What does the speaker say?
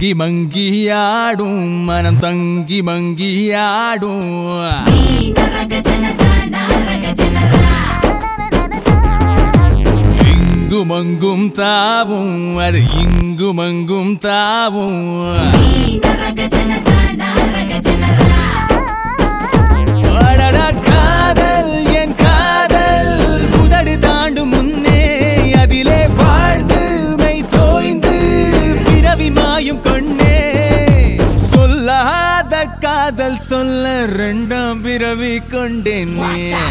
மங்கி மங்கியாடும் மனம் சங்கி மங்கியாடும் இங்குமங்கும் தாவும் அது இங்குமங்கும் தாவும் காதல் என் காதல் உதடு தாண்டும் முன்னே அதிலே வாழ்ந்து மெய் தோய்ந்து பிறவி மாயும் கொண்டே சொல்லாத காதல் சொல்ல 2ஆம் பிறவி கொண்டேன்